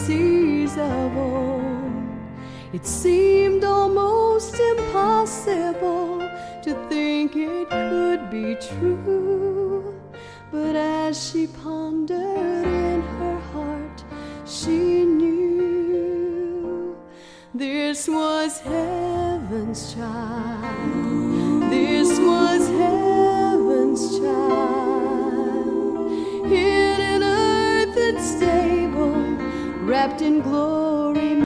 fantasies of old. It seemed almost impossible to think it could be true. But as she pondered in her heart, she knew this was heaven's child. This was heaven's child, hid in earth and stable, wrapped in glory